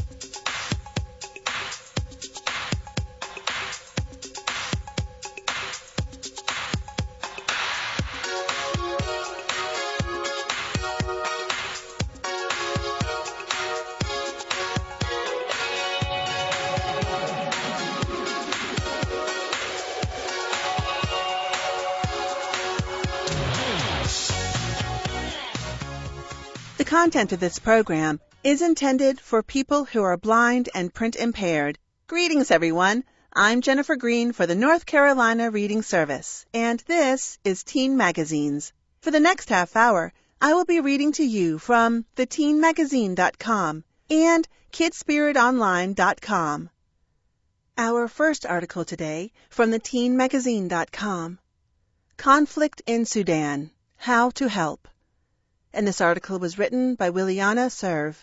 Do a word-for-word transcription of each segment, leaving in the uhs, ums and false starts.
The content of this program is intended for people who are blind and print impaired. Greetings, everyone. I'm Jennifer Green for the North Carolina Reading Service, and this is Teen Magazines. For the next half hour, I will be reading to you from the teen magazine dot com and kids spirit online dot com. Our first article today from the teen magazine dot com. Conflict in Sudan, How to Help. And this article was written by Williana Serve.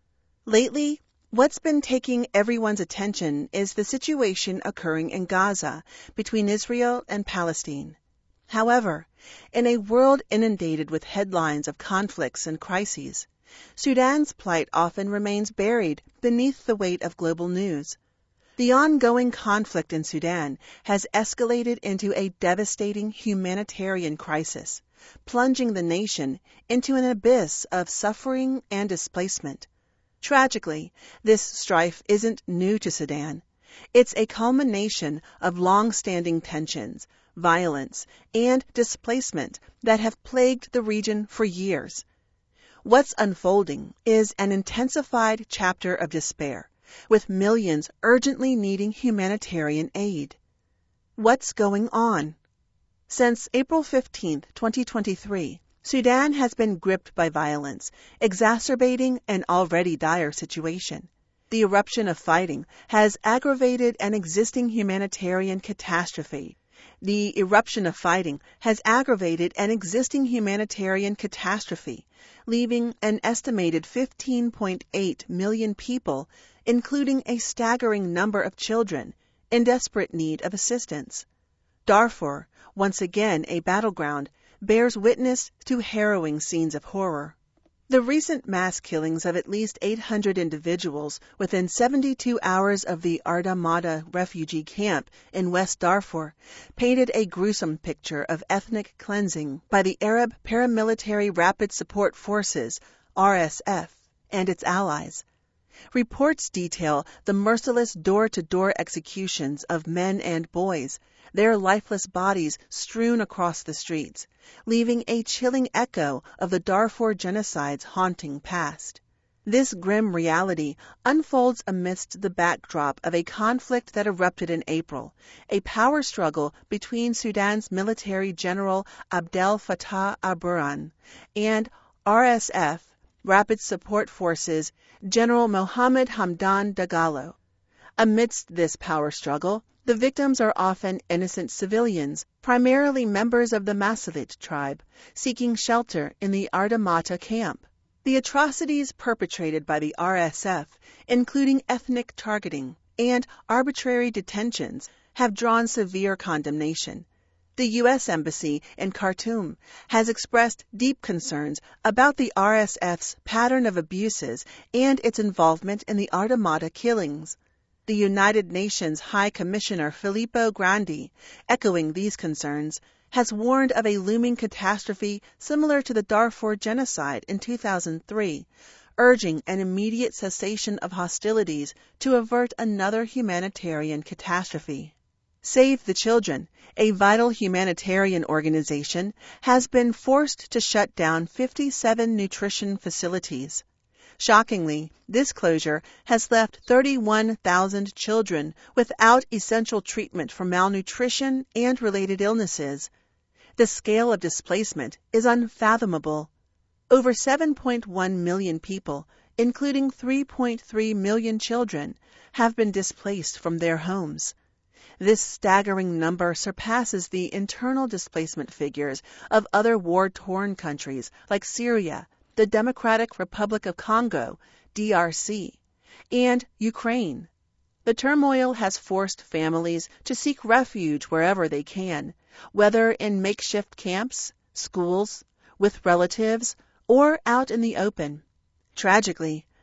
Lately, what's been taking everyone's attention is the situation occurring in Gaza between Israel and Palestine. However, in a world inundated with headlines of conflicts and crises, Sudan's plight often remains buried beneath the weight of global news. The ongoing conflict in Sudan has escalated into a devastating humanitarian crisis, plunging the nation into an abyss of suffering and displacement. Tragically, this strife isn't new to Sudan. It's a culmination of long-standing tensions, violence, and displacement that have plagued the region for years. What's unfolding is an intensified chapter of despair, with millions urgently needing humanitarian aid. What's going on? Since April fifteenth, twenty twenty-three, Sudan has been gripped by violence, exacerbating an already dire situation. The eruption of fighting has aggravated an existing humanitarian catastrophe. The eruption of fighting has aggravated an existing humanitarian catastrophe, leaving an estimated fifteen point eight million people, including a staggering number of children, in desperate need of assistance. Darfur, once again a battleground, bears witness to harrowing scenes of horror. The recent mass killings of at least eight hundred individuals within seventy-two hours of the Arda Mada refugee camp in West Darfur painted a gruesome picture of ethnic cleansing by the Arab Paramilitary Rapid Support Forces, R S F, and its allies. Reports detail the merciless door-to-door executions of men and boys, their lifeless bodies strewn across the streets, leaving a chilling echo of the Darfur genocide's haunting past. This grim reality unfolds amidst the backdrop of a conflict that erupted in April, a power struggle between Sudan's military general Abdel Fattah al-Burhan and R S F, Rapid Support Forces, General Mohammed Hamdan Dagalo. Amidst this power struggle, the victims are often innocent civilians, primarily members of the Masalit tribe, seeking shelter in the Arda Mata camp. The atrocities perpetrated by the R S F, including ethnic targeting and arbitrary detentions, have drawn severe condemnation. The U S Embassy in Khartoum has expressed deep concerns about the R S F's pattern of abuses and its involvement in the Arda Mata killings. The United Nations High Commissioner Filippo Grandi, echoing these concerns, has warned of a looming catastrophe similar to the Darfur genocide in two thousand three, urging an immediate cessation of hostilities to avert another humanitarian catastrophe. Save the Children, a vital humanitarian organization, has been forced to shut down fifty-seven nutrition facilities. Shockingly, this closure has left thirty-one thousand children without essential treatment for malnutrition and related illnesses. The scale of displacement is unfathomable. Over seven point one million people, including three point three million children, have been displaced from their homes. This staggering number surpasses the internal displacement figures of other war-torn countries like Syria, the Democratic Republic of Congo, D R C, and Ukraine. The turmoil has forced families to seek refuge wherever they can, whether in makeshift camps, schools, with relatives, or out in the open. Tragically,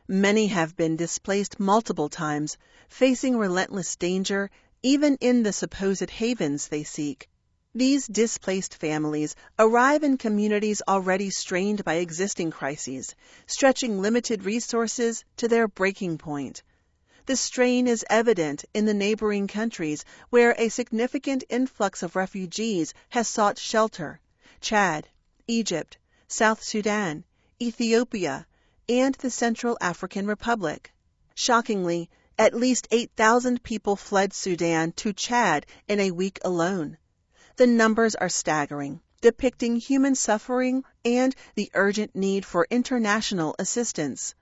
Many have been displaced multiple times, facing relentless danger even in the supposed havens they seek. These displaced families arrive in communities already strained by existing crises, stretching limited resources to their breaking point. The strain is evident in the neighboring countries where a significant influx of refugees has sought shelter: Chad, Egypt, South Sudan, Ethiopia, and the Central African Republic. Shockingly, at least eight thousand people fled Sudan to Chad in a week alone. The numbers are staggering, depicting human suffering and the urgent need for international assistance.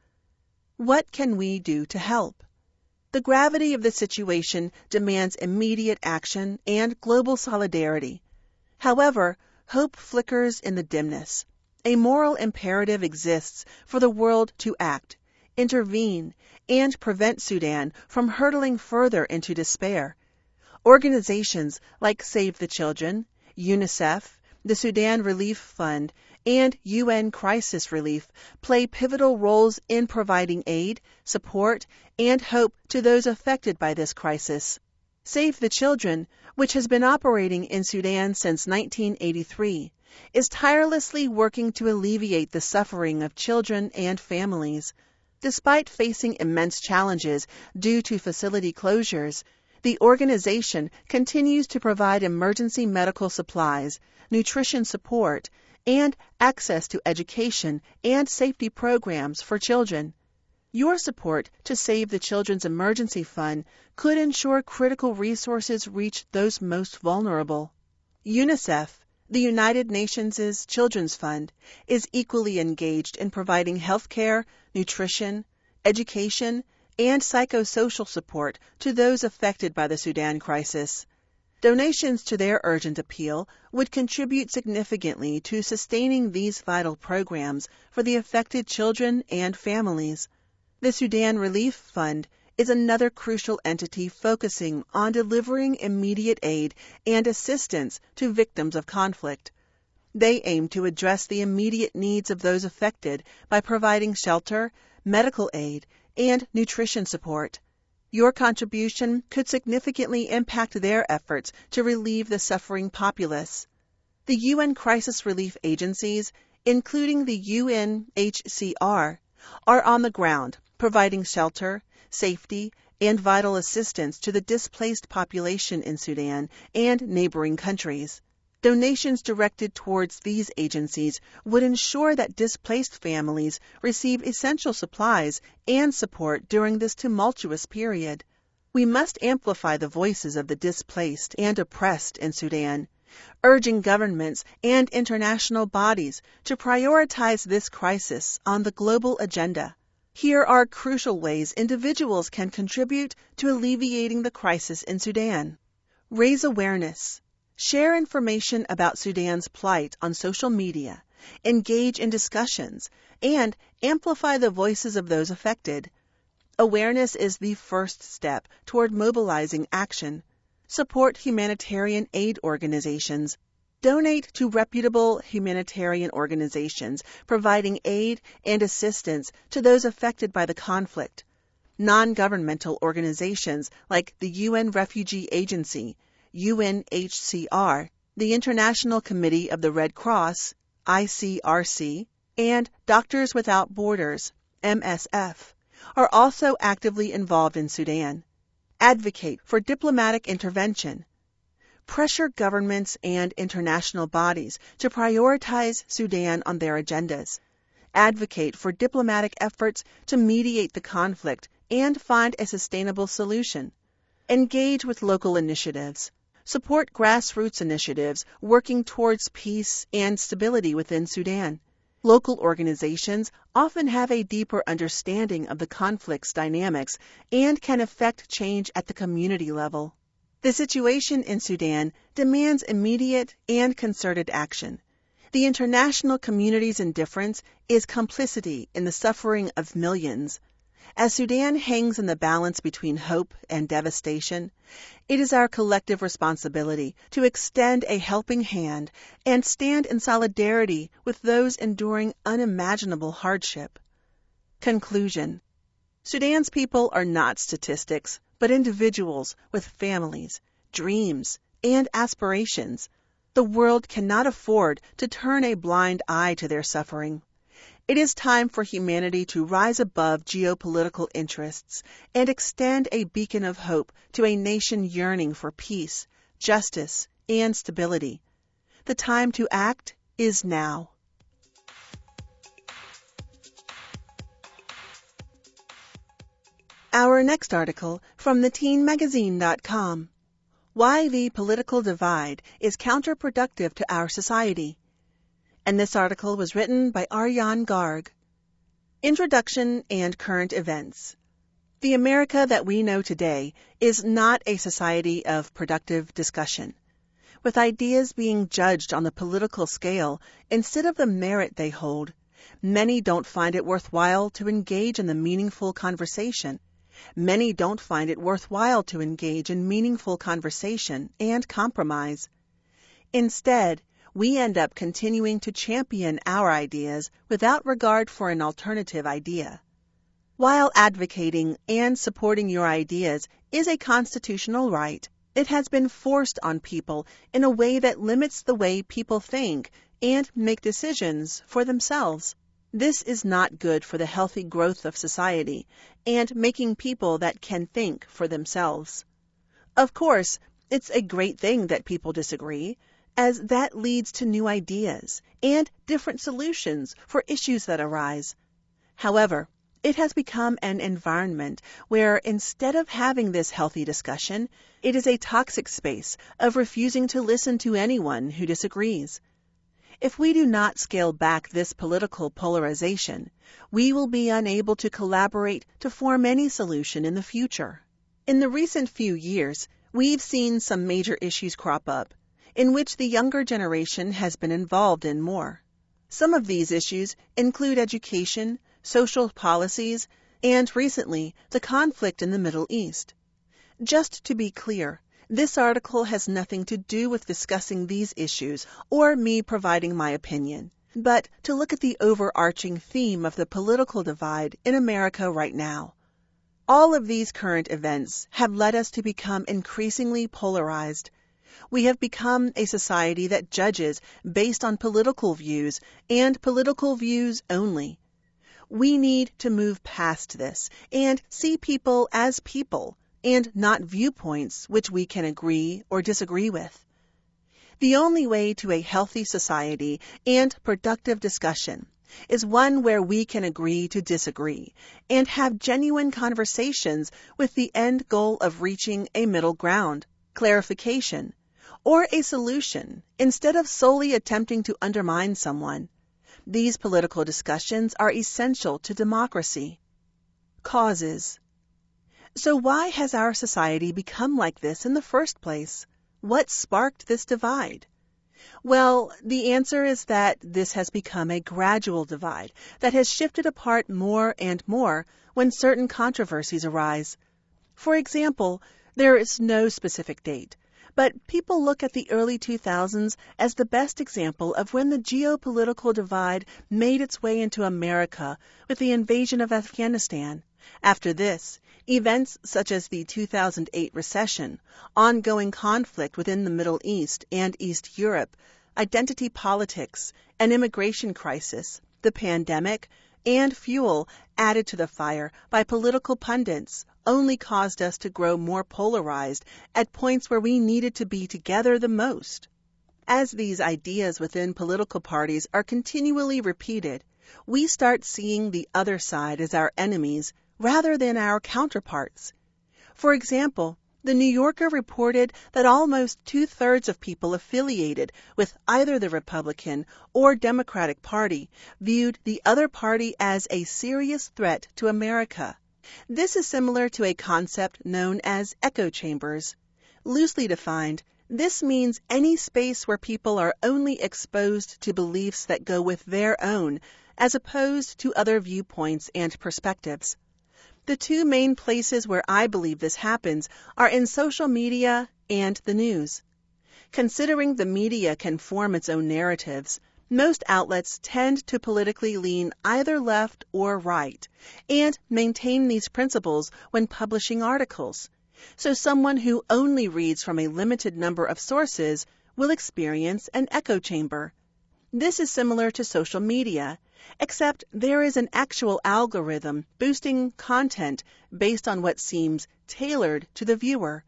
What can we do to help? The gravity of the situation demands immediate action and global solidarity. However, hope flickers in the dimness. A moral imperative exists for the world to act, intervene, and prevent Sudan from hurtling further into despair. Organizations like Save the Children, UNICEF, the Sudan Relief Fund, and U N Crisis Relief play pivotal roles in providing aid, support, and hope to those affected by this crisis. Save the Children, which has been operating in Sudan since nineteen eighty-three, is tirelessly working to alleviate the suffering of children and families. Despite facing immense challenges due to facility closures, the organization continues to provide emergency medical supplies, nutrition support, and access to education and safety programs for children. Your support to Save the Children's Emergency Fund could ensure critical resources reach those most vulnerable. UNICEF, the United Nations' Children's Fund, is equally engaged in providing health care, nutrition, education, and psychosocial support to those affected by the Sudan crisis. Donations to their urgent appeal would contribute significantly to sustaining these vital programs for the affected children and families. The Sudan Relief Fund is another crucial entity focusing on delivering immediate aid and assistance to victims of conflict. They aim to address the immediate needs of those affected by providing shelter, medical aid, and nutrition support. Your contribution could significantly impact their efforts to relieve the suffering populace. The U N crisis relief agencies, including the U N H C R, are on the ground, providing shelter, safety, and vital assistance to the displaced population in Sudan and neighboring countries. Donations directed towards these agencies would ensure that displaced families receive essential supplies and support during this tumultuous period. We must amplify the voices of the displaced and oppressed in Sudan, urging governments and international bodies to prioritize this crisis on the global agenda. Here are crucial ways individuals can contribute to alleviating the crisis in Sudan. Raise awareness. Share information about Sudan's plight on social media, engage in discussions, and amplify the voices of those affected. Awareness is the first step toward mobilizing action. Support humanitarian aid organizations. Donate to reputable humanitarian organizations providing aid and assistance to those affected by the conflict. Non-governmental organizations like the U N Refugee Agency, U N H C R, the International Committee of the Red Cross, I C R C, and Doctors Without Borders, M S F, are also actively involved in Sudan. Advocate for diplomatic intervention. Pressure governments and international bodies to prioritize Sudan on their agendas. Advocate for diplomatic efforts to mediate the conflict and find a sustainable solution. Engage with local initiatives. Support grassroots initiatives working towards peace and stability within Sudan. Local organizations often have a deeper understanding of the conflict's dynamics and can affect change at the community level. The situation in Sudan demands immediate and concerted action. The international community's indifference is complicity in the suffering of millions. As Sudan hangs in the balance between hope and devastation, it is our collective responsibility to extend a helping hand and stand in solidarity with those enduring unimaginable hardship. Conclusion. Sudan's people are not statistics, but individuals with families, dreams, and aspirations. The world cannot afford to turn a blind eye to their suffering. It is time for humanity to rise above geopolitical interests and extend a beacon of hope to a nation yearning for peace, justice, and stability. The time to act is now. Our next article from the teen magazine dot com. Why the Political Divide is Counterproductive to Our Society. And this article was written by Aryan Garg. Introduction and Current Events. The America that we know today is not a society of productive discussion, with ideas being judged on the political scale instead of the merit they hold. Many don't find it worthwhile to engage in the meaningful conversation. Many don't find it worthwhile to engage in meaningful conversation and compromise. Instead, we end up continuing to champion our ideas without regard for an alternative idea. While advocating and supporting your ideas is a constitutional right, it has been forced on people in a way that limits the way people think and make decisions for themselves. This is not good for the healthy growth of society and making people that can think for themselves. Of course, it's a great thing that people disagree, as that leads to new ideas and different solutions for issues that arise. However, it has become an environment where instead of having this healthy discussion, it is a toxic space of refusing to listen to anyone who disagrees. If we do not scale back this political polarization, we will be unable to collaborate to form any solution in the future. In the recent few years, we've seen some major issues crop up, in which the younger generation has been involved in more. Some of these issues include education, social policies, and recently, the conflict in the Middle East. Just to be clear, this article has nothing to do with discussing these issues or me providing my opinion, but to look at the overarching theme of the political divide in America right now. All of these current events have led us to become increasingly polarized. We have become a society that judges based on political views and political views only. We need to move past this and see people as people, and not viewpoints which we can agree or disagree with. The only way to a healthy society and productive discussion is one where we can agree to disagree and have genuine conversations with the end goal of reaching a middle ground, clarification, or a solution instead of solely attempting to undermine someone. These political discussions are essential to democracy. Causes. So why has our society become like this in the first place? What sparked this divide? Well, the answer is that this has become a gradual divide that has shifted apart more and more when certain controversies arise. For example, there is no specific date, but people look at the early two thousands as the best example of when the geopolitical divide made its way into America with the invasion of Afghanistan. After this, events such as the two thousand eight recession, ongoing conflict within the Middle East and East Europe, identity politics, an immigration crisis, the pandemic, and fuel added to the fire by political pundits only caused us to grow more polarized at points where we needed to be together the most. As these ideas within political parties are continually repeated, we start seeing the other side as our enemies rather than our counterparts. For example, The New Yorker reported that almost two-thirds of people affiliated with either the Republican or Democratic Party viewed the other party as a serious threat to America. This is similar to a concept known as echo chambers. Loosely defined, this means any space where people are only exposed to beliefs that go with their own, as opposed to other viewpoints and perspectives. The two main places where I believe this happens are in social media and the news. Considering the media can form its own narratives, Most outlets tend to politically lean either left or right and maintain these principles when publishing articles. So someone who only reads from a limited number of sources will experience an echo chamber. This is similar to social media, except there is an actual algorithm boosting content based on what seems tailored to the viewer.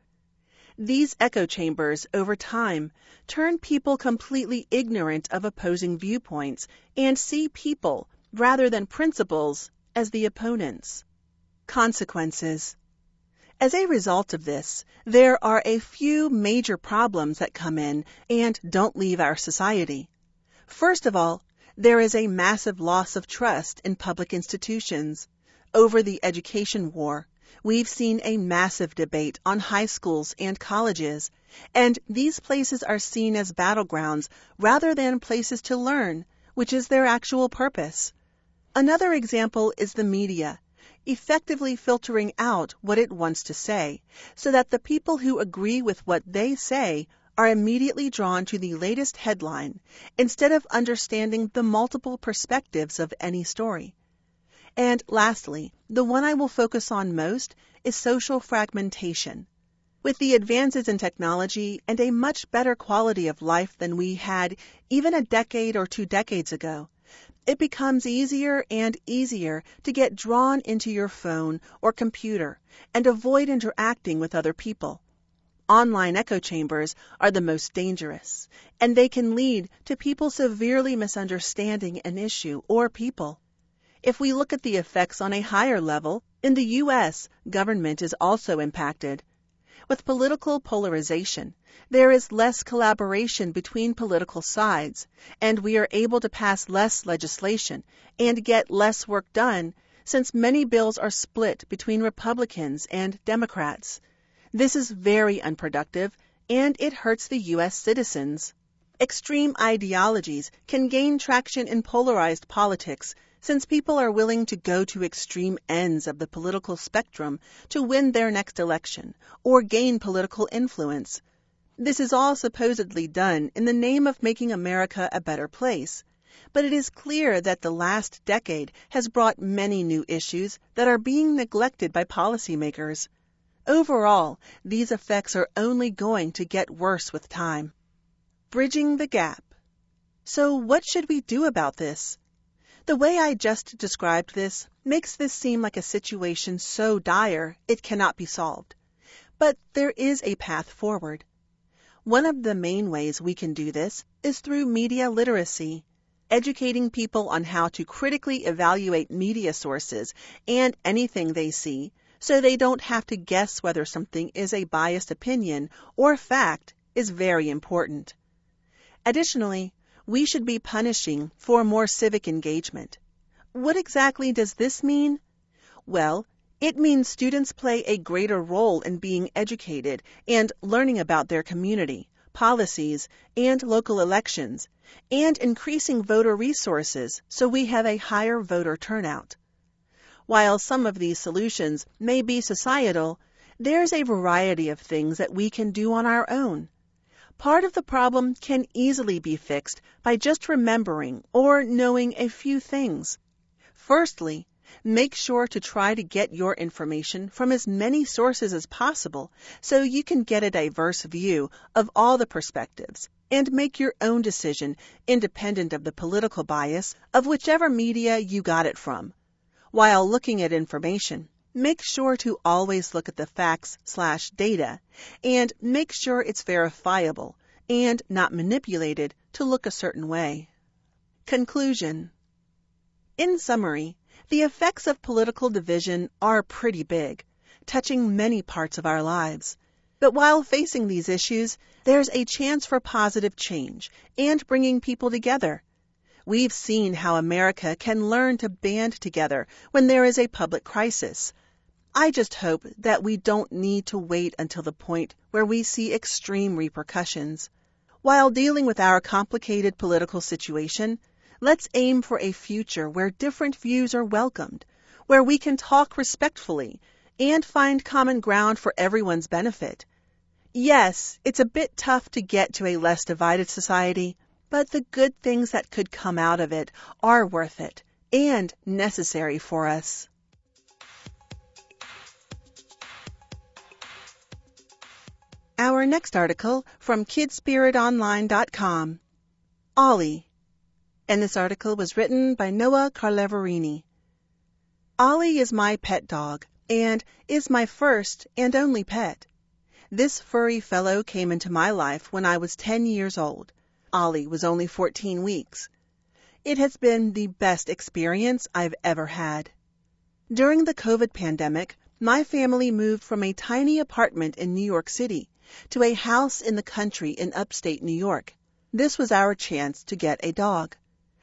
These echo chambers, over time, turn people completely ignorant of opposing viewpoints and see people, rather than principles, as the opponents. Consequences. As a result of this, there are a few major problems that come in and don't leave our society. First of all, there is a massive loss of trust in public institutions. Over the education war, we've seen a massive debate on high schools and colleges, and these places are seen as battlegrounds rather than places to learn, which is their actual purpose. Another example is the media, effectively filtering out what it wants to say, so that the people who agree with what they say are immediately drawn to the latest headline instead of understanding the multiple perspectives of any story. And lastly, the one I will focus on most is social fragmentation. With the advances in technology and a much better quality of life than we had even a decade or two decades ago, it becomes easier and easier to get drawn into your phone or computer and avoid interacting with other people. Online echo chambers are the most dangerous, and they can lead to people severely misunderstanding an issue or people. If we look at the effects on a higher level, in the U S, government is also impacted. With political polarization, there is less collaboration between political sides, and we are able to pass less legislation and get less work done since many bills are split between Republicans and Democrats. This is very unproductive, and it hurts the U S citizens. Extreme ideologies can gain traction in polarized politics, since people are willing to go to extreme ends of the political spectrum to win their next election or gain political influence. This is all supposedly done in the name of making America a better place. But it is clear that the last decade has brought many new issues that are being neglected by policymakers. Overall, these effects are only going to get worse with time. Bridging the gap. So what should we do about this? The way I just described this makes this seem like a situation so dire it cannot be solved. But there is a path forward. One of the main ways we can do this is through media literacy, educating people on how to critically evaluate media sources and anything they see, so they don't have to guess whether something is a biased opinion or fact, is very important. Additionally, we should be punishing for more civic engagement. What exactly does this mean? Well, it means students play a greater role in being educated and learning about their community, policies, and local elections, and increasing voter resources so we have a higher voter turnout. While some of these solutions may be societal, there's a variety of things that we can do on our own. Part of the problem can easily be fixed by just remembering or knowing a few things. Firstly, make sure to try to get your information from as many sources as possible so you can get a diverse view of all the perspectives and make your own decision independent of the political bias of whichever media you got it from. While looking at information, make sure to always look at the facts slash data and make sure it's verifiable and not manipulated to look a certain way. Conclusion. In summary, the effects of political division are pretty big, touching many parts of our lives. But while facing these issues, there's a chance for positive change and bringing people together. We've seen how America can learn to band together when there is a public crisis. I just hope that we don't need to wait until the point where we see extreme repercussions. While dealing with our complicated political situation, let's aim for a future where different views are welcomed, where we can talk respectfully and find common ground for everyone's benefit. Yes, it's a bit tough to get to a less divided society, but the good things that could come out of it are worth it and necessary for us. Our next article from kid spirit online dot com. Ollie. And this article was written by Noah Carlevarini. Ollie is my pet dog and is my first and only pet. This furry fellow came into my life when I was ten years old. Ollie was only fourteen weeks. It has been the best experience I've ever had. During the COVID pandemic, my family moved from a tiny apartment in New York City to a house in the country in upstate New York. This was our chance to get a dog.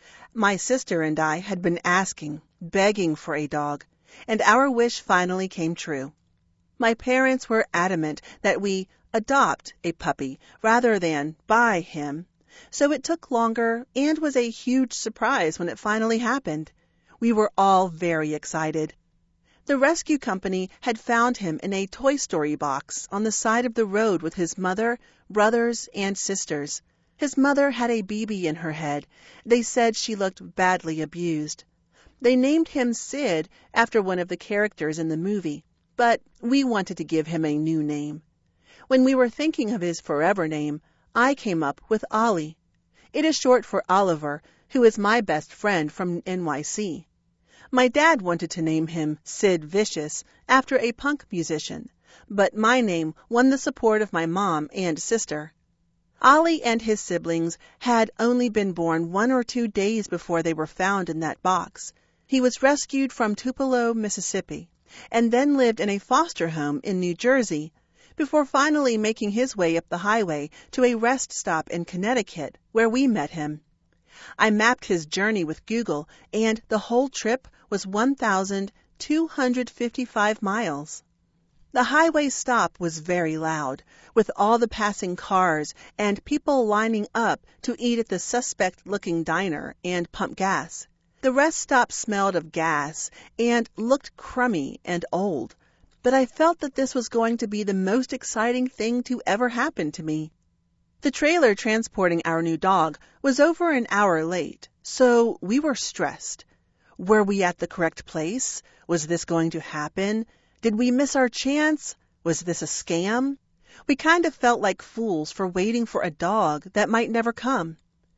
My sister and I had been asking, begging for a dog, and our wish finally came true. My parents were adamant that we adopt a puppy rather than buy him, so it took longer and was a huge surprise when it finally happened. We were all very excited. The rescue company had found him in a Toy Story box on the side of the road with his mother, brothers, and sisters. His mother had a B B in her head. They said she looked badly abused. They named him Sid after one of the characters in the movie, but we wanted to give him a new name. When we were thinking of his forever name, I came up with Ollie. It is short for Oliver, who is my best friend from N Y C. My dad wanted to name him Sid Vicious after a punk musician, but my name won the support of my mom and sister. Ollie and his siblings had only been born one or two days before they were found in that box. He was rescued from Tupelo, Mississippi, and then lived in a foster home in New Jersey before finally making his way up the highway to a rest stop in Connecticut, where we met him. I mapped his journey with Google, and the whole trip was one thousand two hundred fifty-five miles. The highway stop was very loud, with all the passing cars and people lining up to eat at the suspect-looking diner and pump gas. The rest stop smelled of gas and looked crummy and old, but I felt that this was going to be the most exciting thing to ever happen to me. The trailer transporting our new dog was over an hour late, so we were stressed. Were we at the correct place? Was this going to happen? Did we miss our chance? Was this a scam? We kind of felt like fools for waiting for a dog that might never come.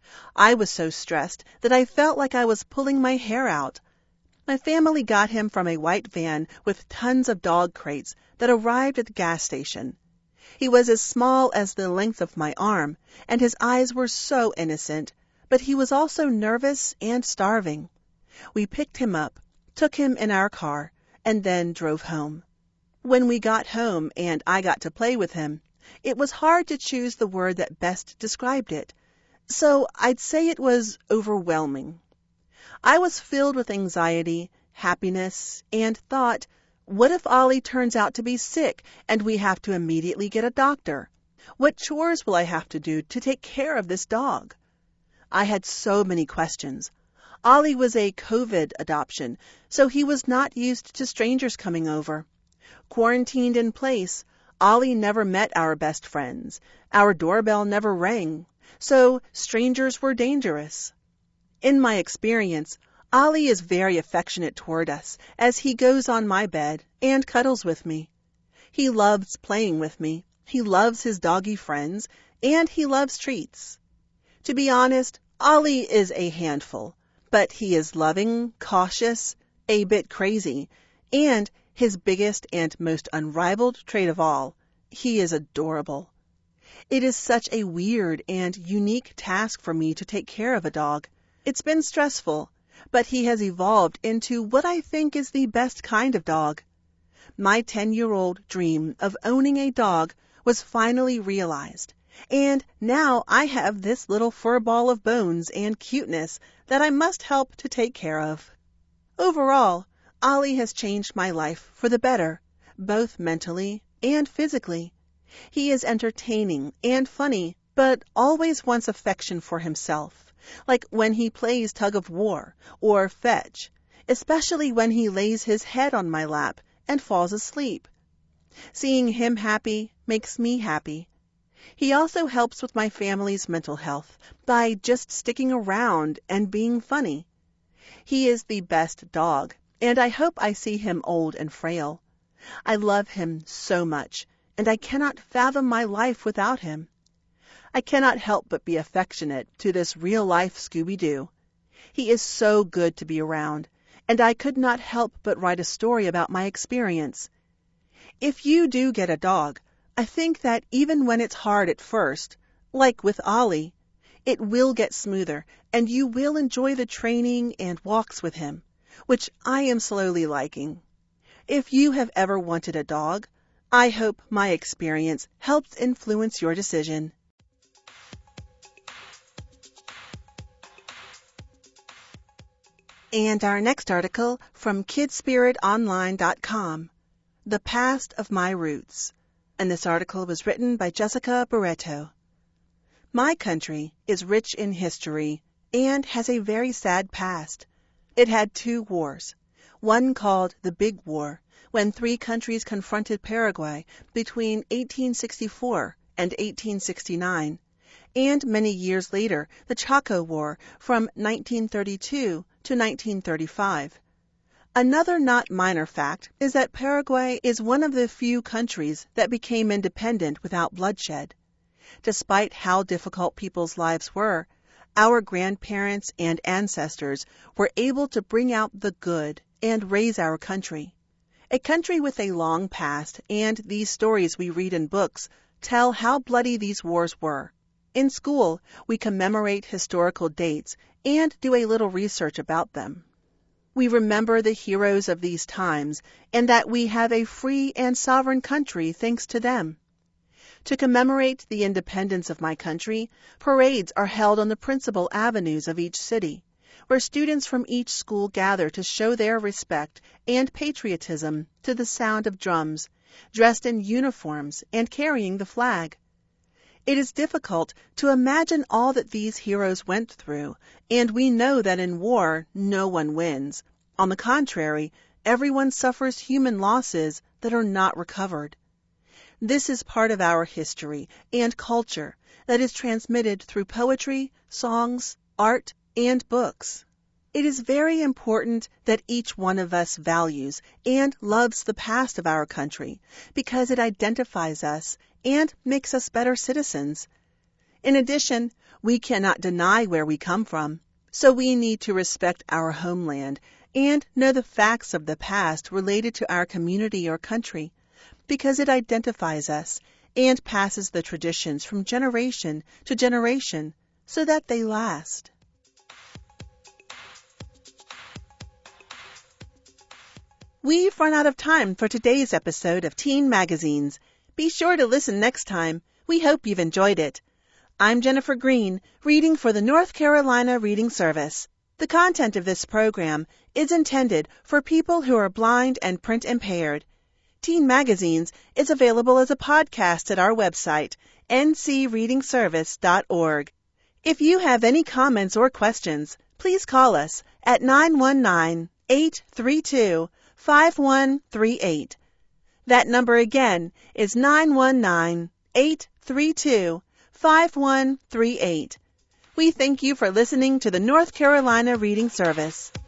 I was so stressed that I felt like I was pulling my hair out. My family got him from a white van with tons of dog crates that arrived at the gas station. He was as small as the length of my arm, and his eyes were so innocent, but he was also nervous and starving. We picked him up, took him in our car, and then drove home. When we got home and I got to play with him, it was hard to choose the word that best described it, so I'd say it was overwhelming. I was filled with anxiety, happiness, and thought, what if Ollie turns out to be sick and we have to immediately get a doctor? What chores will I have to do to take care of this dog? I had so many questions. Ollie was a COVID adoption, so he was not used to strangers coming over. Quarantined in place, Ollie never met our best friends. Our doorbell never rang, so strangers were dangerous. In my experience, Ollie is very affectionate toward us as he goes on my bed and cuddles with me. He loves playing with me, he loves his doggy friends, and he loves treats. To be honest, Ollie is a handful, but he is loving, cautious, a bit crazy, and his biggest and most unrivaled trait of all, he is adorable. It is such a weird and unique task for me to take care of a dog. It's been stressful, but he has evolved into what I think is the best kind of dog. My ten-year-old dream of owning a dog was finally realized, and now I have this little fur ball of bones and cuteness that I must help to take care of. Overall, Ollie has changed my life for the better, both mentally and physically. He is entertaining and funny, but always wants affection for himself, like when he plays tug-of-war or fetch, especially when he lays his head on my lap and falls asleep. Seeing him happy makes me happy. He also helps with my family's mental health by just sticking around and being funny. He is the best dog, and I hope I see him old and frail. I love him so much, and I cannot fathom my life without him. I cannot help but be affectionate to this real-life Scooby-Doo. He is so good to be around, and I could not help but write a story about my experience. If you do get a dog, I think that even when it's hard at first, like with Ollie, it will get smoother, and you will enjoy the training and walks with him, which I am slowly liking. If you have ever wanted a dog, I hope my experience helps influence your decision. And our next article from kid spirit online dot com, The Past of My Roots. And this article was written by Jessica Barreto. My country is rich in history and has a very sad past. It had two wars, one called the Big War, when three countries confronted Paraguay between eighteen sixty-four and eighteen sixty-nine, and many years later, the Chaco War from nineteen thirty-two to nineteen thirty-five. Another not minor fact is that Paraguay is one of the few countries that became independent without bloodshed. Despite how difficult people's lives were, our grandparents and ancestors were able to bring out the good and raise our country. A country with a long past, and these stories we read in books tell how bloody these wars were. In school, we commemorate historical dates and do a little research about them. We remember the heroes of these times and that we have a free and sovereign country thanks to them. To commemorate the independence of my country, parades are held on the principal avenues of each city, where students from each school gather to show their respect and patriotism to the sound of drums, dressed in uniforms and carrying the flag. It is difficult to imagine all that these heroes went through, and we know that in war no one wins. On the contrary, everyone suffers human losses that are not recovered. This is part of our history and culture that is transmitted through poetry, songs, art, and books. It is very important that each one of us values and loves the past of our country because it identifies us and makes us better citizens. In addition, we cannot deny where we come from, so we need to respect our homeland and know the facts of the past related to our community or country, because it identifies us and passes the traditions from generation to generation so that they last. We've run out of time for today's episode of Teen Magazines. Be sure to listen next time. We hope you've enjoyed it. I'm Jennifer Green, reading for the North Carolina Reading Service. The content of this program is intended for people who are blind and print impaired. Teen Magazines is available as a podcast at our website, n c reading service dot org. If you have any comments or questions, please call us at nine one nine, eight three two, five one three eight. That number again is nine one nine, eight three two, five one three eight. We thank you for listening to the North Carolina Reading Service.